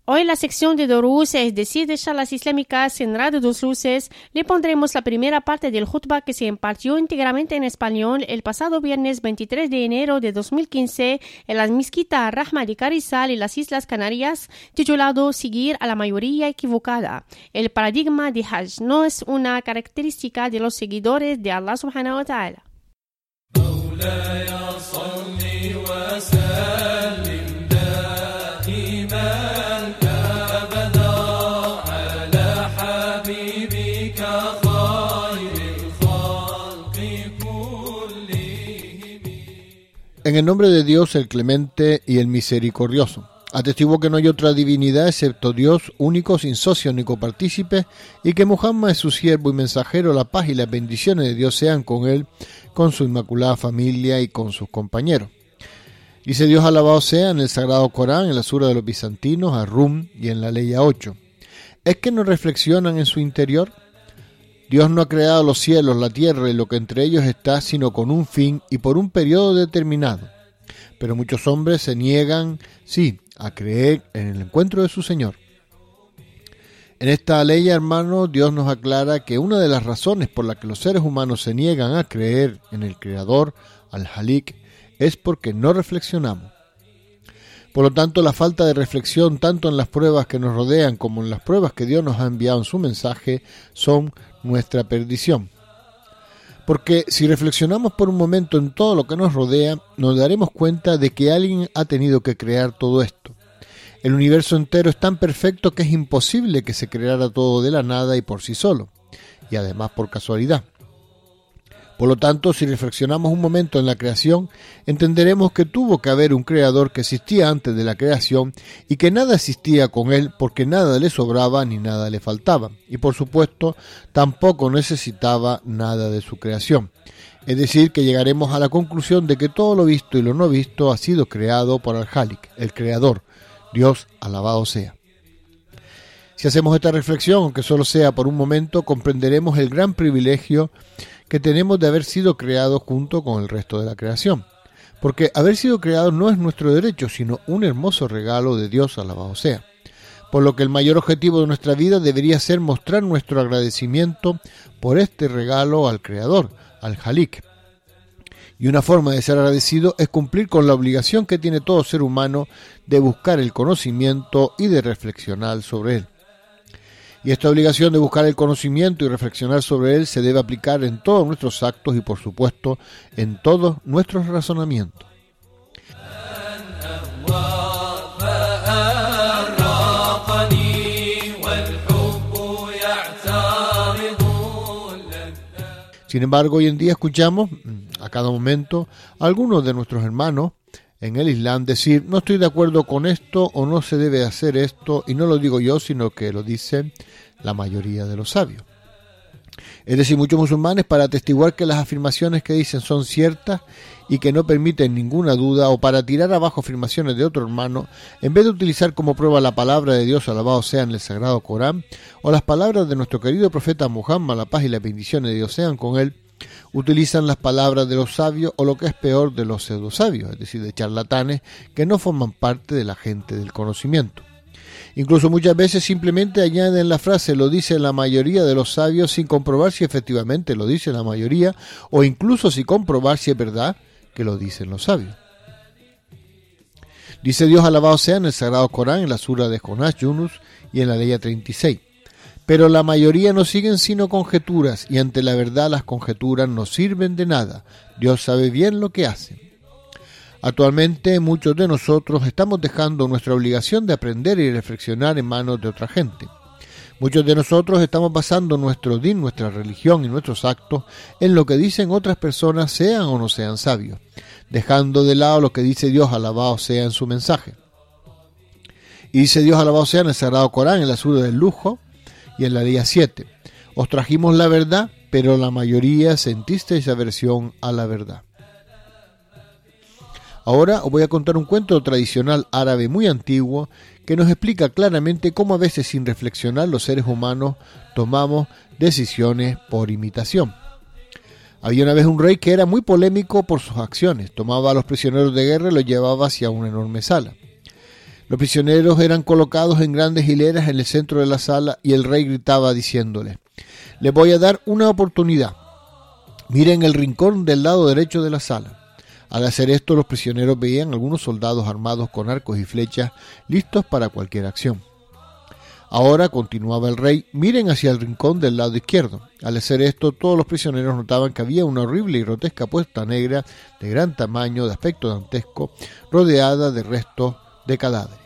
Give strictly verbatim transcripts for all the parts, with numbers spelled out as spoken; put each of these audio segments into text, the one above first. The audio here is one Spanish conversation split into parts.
Hoy en la sección de Durús, es decir, de charlas islámicas en Radio Dos Luces, le pondremos la primera parte del khutbah que se impartió íntegramente en español el pasado viernes veintitrés de enero de dos mil quince en la mezquita Rahma de Carrizal y las Islas Canarias, titulado Seguir a la mayoría equivocada. El paradigma de Hajj no es una característica de los seguidores de Allah subhanahu wa ta'ala. En el nombre de Dios, el Clemente y el Misericordioso. Atestiguo que no hay otra divinidad excepto Dios, único, sin socio ni copartícipe, y que Muhammad es su siervo y mensajero. La paz y las bendiciones de Dios sean con él, con su inmaculada familia y con sus compañeros. Dice Dios alabado sea en el Sagrado Corán, en la Sura de los Bizantinos, Ar-Rum y en la Ley ocho. ¿Es que no reflexionan en su interior? Dios no ha creado los cielos, la tierra y lo que entre ellos está, sino con un fin y por un periodo determinado. Pero muchos hombres se niegan, sí, a creer en el encuentro de su Señor. En esta ley, hermano, Dios nos aclara que una de las razones por las que los seres humanos se niegan a creer en el Creador, al-Halik, es porque no reflexionamos. Por lo tanto, la falta de reflexión, tanto en las pruebas que nos rodean como en las pruebas que Dios nos ha enviado en su mensaje, son nuestra perdición. Porque si reflexionamos por un momento en todo lo que nos rodea, nos daremos cuenta de que alguien ha tenido que crear todo esto. El universo entero es tan perfecto que es imposible que se creara todo de la nada y por sí solo, y además por casualidad. Por lo tanto, si reflexionamos un momento en la creación, entenderemos que tuvo que haber un creador que existía antes de la creación y que nada existía con él porque nada le sobraba ni nada le faltaba. Y por supuesto, tampoco necesitaba nada de su creación. Es decir, que llegaremos a la conclusión de que todo lo visto y lo no visto ha sido creado por Al-Halik, el creador. Dios alabado sea. Si hacemos esta reflexión, aunque solo sea por un momento, comprenderemos el gran privilegio que tenemos de haber sido creados junto con el resto de la creación. Porque haber sido creados no es nuestro derecho, sino un hermoso regalo de Dios, alabado sea. Por lo que el mayor objetivo de nuestra vida debería ser mostrar nuestro agradecimiento por este regalo al Creador, al Halik. Y una forma de ser agradecido es cumplir con la obligación que tiene todo ser humano de buscar el conocimiento y de reflexionar sobre él. Y esta obligación de buscar el conocimiento y reflexionar sobre él se debe aplicar en todos nuestros actos y, por supuesto, en todos nuestros razonamientos. Sin embargo, hoy en día escuchamos a cada momento a algunos de nuestros hermanos en el Islam decir: no estoy de acuerdo con esto o no se debe hacer esto, y no lo digo yo, sino que lo dicen la mayoría de los sabios. Es decir, muchos musulmanes, para atestiguar que las afirmaciones que dicen son ciertas y que no permiten ninguna duda, o para tirar abajo afirmaciones de otro hermano, en vez de utilizar como prueba la palabra de Dios, alabado sea, en el Sagrado Corán, o las palabras de nuestro querido profeta Muhammad, la paz y las bendiciones de Dios sean con él, utilizan las palabras de los sabios, o lo que es peor, de los pseudosabios, es decir, de charlatanes que no forman parte de la gente del conocimiento. Incluso muchas veces simplemente añaden la frase "lo dice la mayoría de los sabios" sin comprobar si efectivamente lo dice la mayoría, o incluso sin comprobar si es verdad que lo dicen los sabios. Dice Dios alabado sea en el Sagrado Corán, en la Sura de Jonás, Yunus y en la Ley treinta y seis. Pero la mayoría no siguen sino conjeturas, y ante la verdad las conjeturas no sirven de nada. Dios sabe bien lo que hace. Actualmente muchos de nosotros estamos dejando nuestra obligación de aprender y reflexionar en manos de otra gente. Muchos de nosotros estamos basando nuestro din, nuestra religión y nuestros actos en lo que dicen otras personas, sean o no sean sabios, dejando de lado lo que dice Dios alabado sea en su mensaje. Y dice Dios alabado sea en el Sagrado Corán, en la Sura del Lujo y en la Ley siete. Os trajimos la verdad, pero la mayoría sentisteis aversión a la verdad. Ahora os voy a contar un cuento tradicional árabe muy antiguo que nos explica claramente cómo a veces, sin reflexionar, los seres humanos tomamos decisiones por imitación. Había una vez un rey que era muy polémico por sus acciones. Tomaba a los prisioneros de guerra y los llevaba hacia una enorme sala. Los prisioneros eran colocados en grandes hileras en el centro de la sala y el rey gritaba diciéndoles: les voy a dar una oportunidad. Miren el rincón del lado derecho de la sala. Al hacer esto, los prisioneros veían algunos soldados armados con arcos y flechas listos para cualquier acción. Ahora, continuaba el rey, miren hacia el rincón del lado izquierdo. Al hacer esto, todos los prisioneros notaban que había una horrible y grotesca puerta negra de gran tamaño, de aspecto dantesco, rodeada de restos de cadáveres.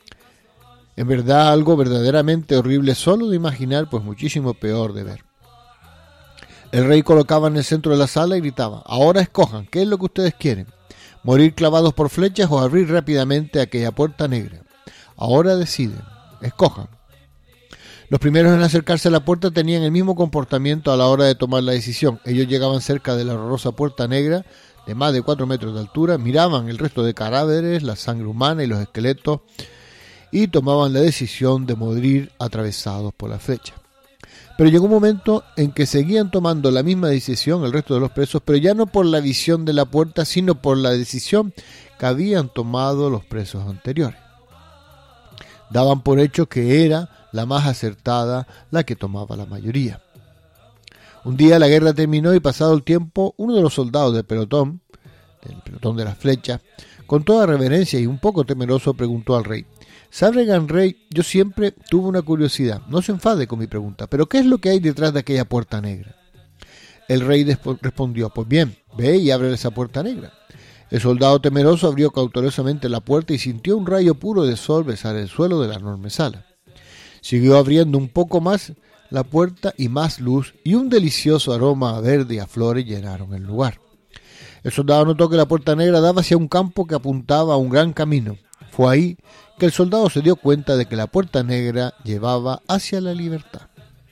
En verdad, algo verdaderamente horrible solo de imaginar, pues muchísimo peor de ver. El rey colocaba en el centro de la sala y gritaba: ahora escojan, ¿qué es lo que ustedes quieren? ¿Morir clavados por flechas o abrir rápidamente aquella puerta negra? Ahora deciden, escojan. Los primeros en acercarse a la puerta tenían el mismo comportamiento a la hora de tomar la decisión. Ellos llegaban cerca de la horrorosa puerta negra, de más de cuatro metros de altura, miraban el resto de cadáveres, la sangre humana y los esqueletos, y tomaban la decisión de morir atravesados por la flecha. Pero llegó un momento en que seguían tomando la misma decisión el resto de los presos, pero ya no por la visión de la puerta, sino por la decisión que habían tomado los presos anteriores. Daban por hecho que era la más acertada la que tomaba la mayoría. Un día la guerra terminó y pasado el tiempo, uno de los soldados del pelotón, del pelotón de las flechas, con toda reverencia y un poco temeroso preguntó al rey: ¿sabe, gran rey, yo siempre tuve una curiosidad, no se enfade con mi pregunta, pero ¿qué es lo que hay detrás de aquella puerta negra? El rey respondió: pues bien, ve y abre esa puerta negra. El soldado temeroso abrió cautelosamente la puerta y sintió un rayo puro de sol besar el suelo de la enorme sala. Siguió abriendo un poco más la puerta y más luz y un delicioso aroma a verde y a flores llenaron el lugar. El soldado notó que la puerta negra daba hacia un campo que apuntaba a un gran camino. Fue ahí que el soldado se dio cuenta de que la puerta negra llevaba hacia la libertad.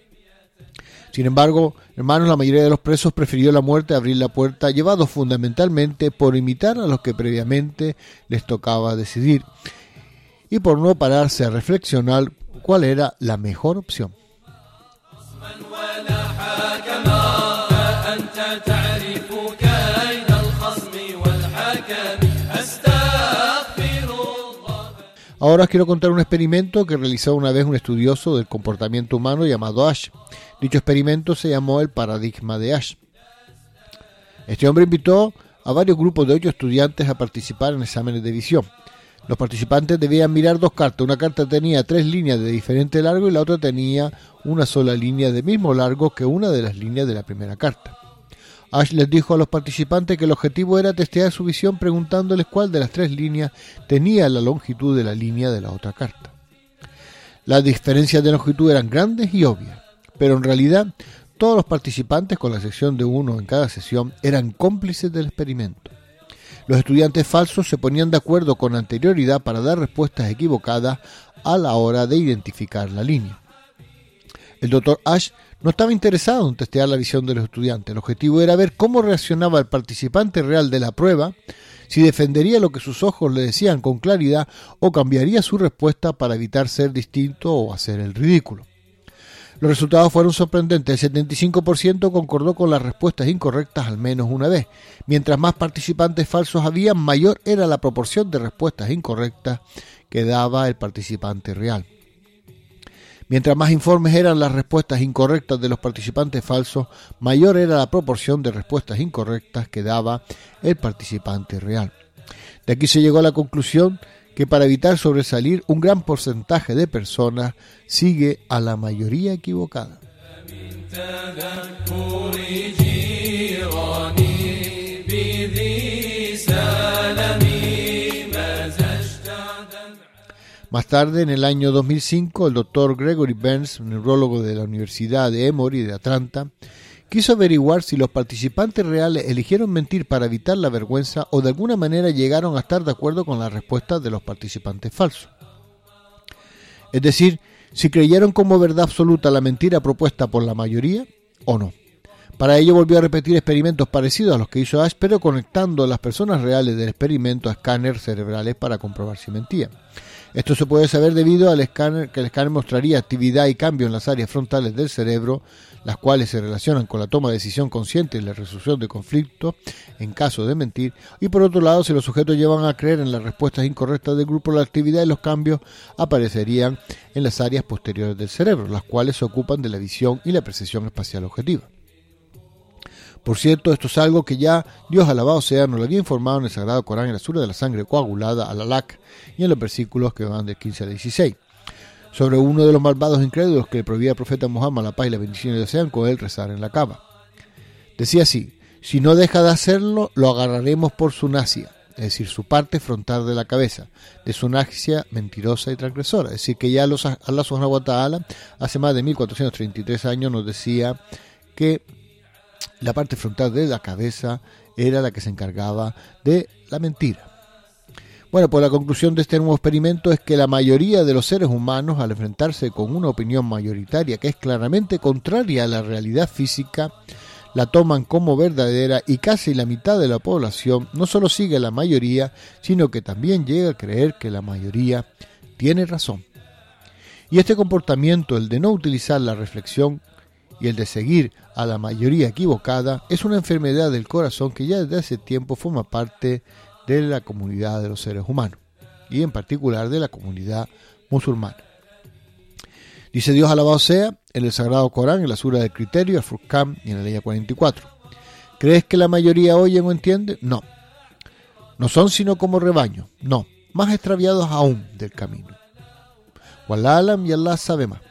Sin embargo, hermanos, la mayoría de los presos prefirió la muerte a abrir la puerta, llevados fundamentalmente por imitar a los que previamente les tocaba decidir y por no pararse a reflexionar cuál era la mejor opción. Ahora os quiero contar un experimento que realizó una vez un estudioso del comportamiento humano llamado Ash. Dicho experimento se llamó el paradigma de Ash. Este hombre invitó a varios grupos de ocho estudiantes a participar en exámenes de visión. Los participantes debían mirar dos cartas. Una carta tenía tres líneas de diferente largo y la otra tenía una sola línea de mismo largo que una de las líneas de la primera carta. Ash les dijo a los participantes que el objetivo era testear su visión preguntándoles cuál de las tres líneas tenía la longitud de la línea de la otra carta. Las diferencias de longitud eran grandes y obvias, pero en realidad todos los participantes, con la excepción de uno en cada sesión, eran cómplices del experimento. Los estudiantes falsos se ponían de acuerdo con anterioridad para dar respuestas equivocadas a la hora de identificar la línea. El doctor Ash no estaba interesado en testear la visión de los estudiantes. El objetivo era ver cómo reaccionaba el participante real de la prueba, si defendería lo que sus ojos le decían con claridad o cambiaría su respuesta para evitar ser distinto o hacer el ridículo. Los resultados fueron sorprendentes. El setenta y cinco por ciento concordó con las respuestas incorrectas al menos una vez. Mientras más participantes falsos había, mayor era la proporción de respuestas incorrectas que daba el participante real. Mientras más informes eran las respuestas incorrectas de los participantes falsos, mayor era la proporción de respuestas incorrectas que daba el participante real. De aquí se llegó a la conclusión que para evitar sobresalir, un gran porcentaje de personas sigue a la mayoría equivocada. Más tarde, en el año dos mil cinco, el doctor Gregory Burns, un neurólogo de la Universidad de Emory de Atlanta, quiso averiguar si los participantes reales eligieron mentir para evitar la vergüenza o de alguna manera llegaron a estar de acuerdo con las respuestas de los participantes falsos. Es decir, si creyeron como verdad absoluta la mentira propuesta por la mayoría o no. Para ello volvió a repetir experimentos parecidos a los que hizo Ash, pero conectando a las personas reales del experimento a escáneres cerebrales para comprobar si mentían. Esto se puede saber debido al escáner, que el escáner mostraría actividad y cambio en las áreas frontales del cerebro, las cuales se relacionan con la toma de decisión consciente y la resolución de conflictos en caso de mentir, y por otro lado, si los sujetos llevan a creer en las respuestas incorrectas del grupo, la actividad y los cambios aparecerían en las áreas posteriores del cerebro, las cuales se ocupan de la visión y la percepción espacial objetiva. Por cierto, esto es algo que ya Dios alabado sea nos lo había informado en el Sagrado Corán, en la sura de la sangre coagulada, al-Alaq, y en los versículos que van del quince al dieciséis. Sobre uno de los malvados incrédulos que le prohibía al profeta Muhammad la paz y la bendición de sean con él rezar en la Kaaba. Decía así: si no deja de hacerlo, lo agarraremos por su nasia, es decir, su parte frontal de la cabeza, de su nasia mentirosa y transgresora. Es decir, que ya los, Allah subhanahu wa ta'ala hace más de mil cuatrocientos treinta y tres años nos decía que la parte frontal de la cabeza era la que se encargaba de la mentira. Bueno, pues la conclusión de este nuevo experimento es que la mayoría de los seres humanos, al enfrentarse con una opinión mayoritaria que es claramente contraria a la realidad física, la toman como verdadera, y casi la mitad de la población no solo sigue a la mayoría, sino que también llega a creer que la mayoría tiene razón. Y este comportamiento, el de no utilizar la reflexión y el de seguir a la mayoría equivocada, es una enfermedad del corazón que ya desde hace tiempo forma parte de la comunidad de los seres humanos, y en particular de la comunidad musulmana. Dice Dios alabado sea en el Sagrado Corán, en la sura del criterio, al Furqán, y en la ley cuarenta y cuatro. ¿Crees que la mayoría oye o entiende? No. No son sino como rebaño. No. Más extraviados aún del camino. Wallah alam, y Allah sabe más.